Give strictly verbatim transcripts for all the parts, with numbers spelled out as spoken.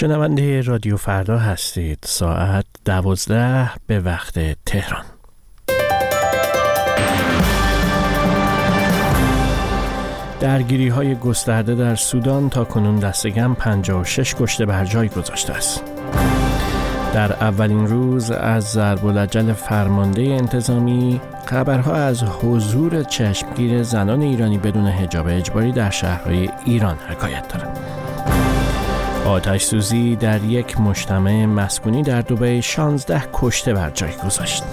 شنونده رادیو فردا هستید. ساعت دوازده به وقت تهران. درگیری های گسترده در سودان تا کنون دست کم پنجاه و شش کشته بر جای گذاشته است. در اولین روز از ضرب الاجل فرمانده انتظامی، خبرها از حضور چشمگیر زنان ایرانی بدون حجاب اجباری در شهرهای ایران حکایت دارد. آتش سوزی در یک مجتمع مسکونی در دبی شانزده کشته بر جای گذاشت.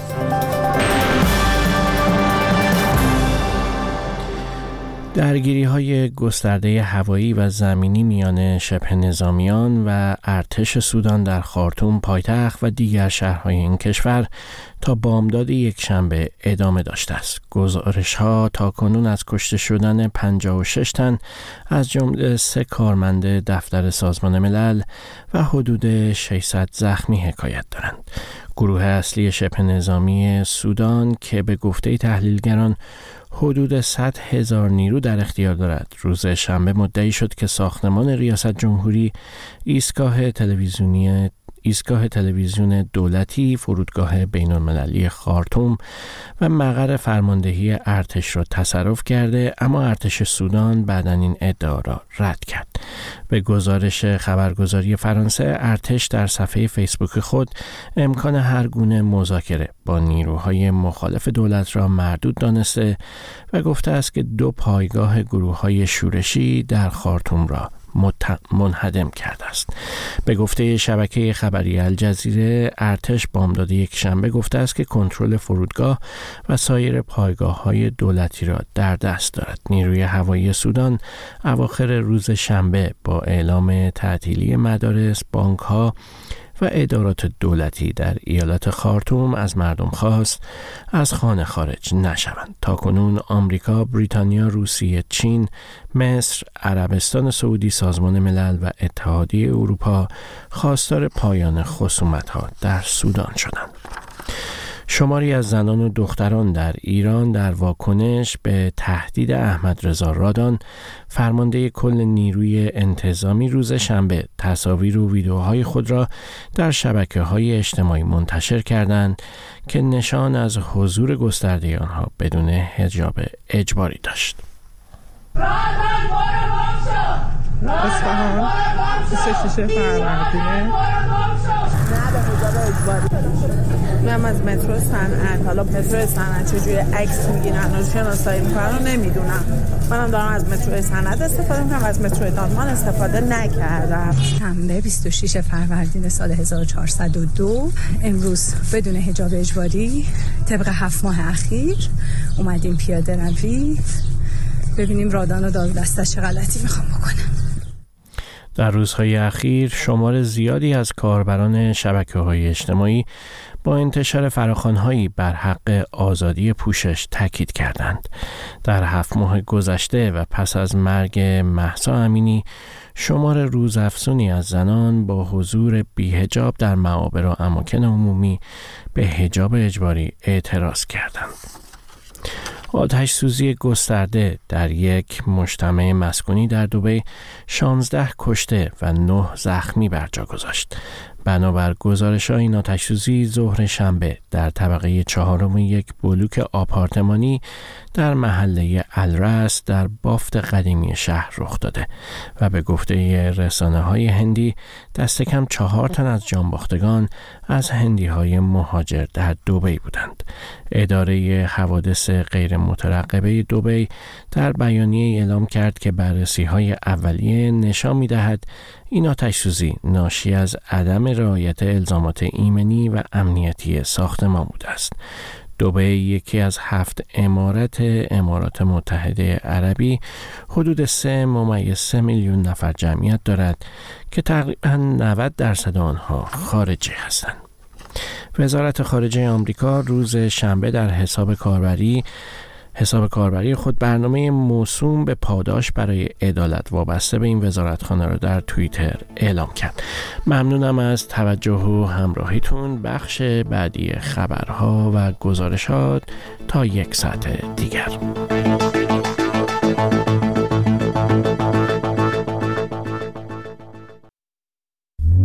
درگیری های گسترده هوایی و زمینی میان شبه نظامیان و ارتش سودان در خارتوم پایتخت و دیگر شهرهای این کشور تا بامداد یک شنبه ادامه داشته است. گزارش ها تا کنون از کشته شدن پنجاه و شش تن از جمله سه کارمند دفتر سازمان ملل و حدود ششصد زخمی حکایت دارند. گروه اصلی شبه نظامی سودان که به گفته تحلیلگران حدود صد هزار نیرو در اختیار دارد، روز شنبه مدعی شد که ساختمان ریاست جمهوری، ایستگاه تلویزیونی ایستگاه تلویزیون دولتی، فرودگاه بین‌المللی خارتوم و مقر فرماندهی ارتش را تصرف کرده، اما ارتش سودان بعداً این ادعا را رد کرد. به گزارش خبرگزاری فرانسه، ارتش در صفحه فیسبوک خود امکان هر گونه مذاکره با نیروهای مخالف دولت را مردود دانسته و گفته است که دو پایگاه گروه‌های شورشی در خارتوم را منهدم کرده است. به گفته شبکه خبری الجزیره، ارتش بامداد یک شنبه گفته است که کنترل فرودگاه و سایر پایگاه‌های دولتی را در دست دارد. نیروی هوایی سودان اواخر روز شنبه با اعلام تعطیلی مدارس، بانک‌ها و ادارات دولتی در ایالت خارتوم از مردم خواست از خانه خارج نشوند. تا کنون آمریکا، بریتانیا، روسیه، چین، مصر، عربستان سعودی، سازمان ملل و اتحادیه اروپا خواستار پایان خصومت‌ها در سودان شدند. شماری از زنان و دختران در ایران در واکنش به تهدید احمد رضا رادان، فرمانده کل نیروی انتظامی، روز شنبه تصاویر و ویدیوهای خود را در شبکه‌های اجتماعی منتشر کردند که نشان از حضور گسترده آنها بدون حجاب اجباری داشت. اصفهان بیست و شش فروردین. من از مترو صنعت، حالا مترو صنعت چجوری عکس میگیرن و شناسایی میکنن رو نمیدونم. منم دارم از مترو صنعت استفاده میکنم، از مترو دانمان استفاده نکردم. شنبه بیست و شش فروردین سال هزار و چهارصد و دو، امروز بدون حجاب اجباری طبق هفت ماه اخیر اومدیم پیاده روی ببینیم رادان و داد دستش چه غلطی میخوام بکنم. در روزهای اخیر شمار زیادی از کاربران شبکه‌های اجتماعی با انتشار فراخوان‌هایی بر حق آزادی پوشش تاکید کردند. در هفت ماه گذشته و پس از مرگ مهسا امینی، شمار روزافزونی از زنان با حضور بی‌حجاب در معابر و اماکن عمومی به حجاب اجباری اعتراض کردند. آتش سوزی گسترده در یک مجتمع مسکونی در دبی شانزده کشته و نه زخمی بر جا گذاشت. بنابر گزارش این آتش سوزی ظهر شنبه در طبقه چهارم یک بلوک آپارتمانی در محله الرس در بافت قدیمی شهر رخ داده و به گفته رسانه‌های هندی دست کم چهار تن از جانباختگان از هندی‌های مهاجر در دبی بودند. اداره حوادث غیر مترقبه دبی در بیانیه اعلام کرد که بررسی‌های اولیه نشان می‌دهد این آتش‌سوزی ناشی از عدم رعایت الزامات ایمنی و امنیتی ساختمان بوده است. دبی یکی از هفت امارت امارات متحده عربی حدود سه ممیز سه میلیون نفر جمعیت دارد که تقریباً نود درصد آنها خارجی هستند. وزارت خارجه آمریکا روز شنبه در حساب کاربری حساب کاربری خود برنامه موسوم به پاداش برای عدالت وابسته به این وزارتخانه را در توییتر اعلام کرد. ممنونم از توجه و همراهیتون. بخش بعدی خبرها و گزارشات تا یک ساعت دیگر.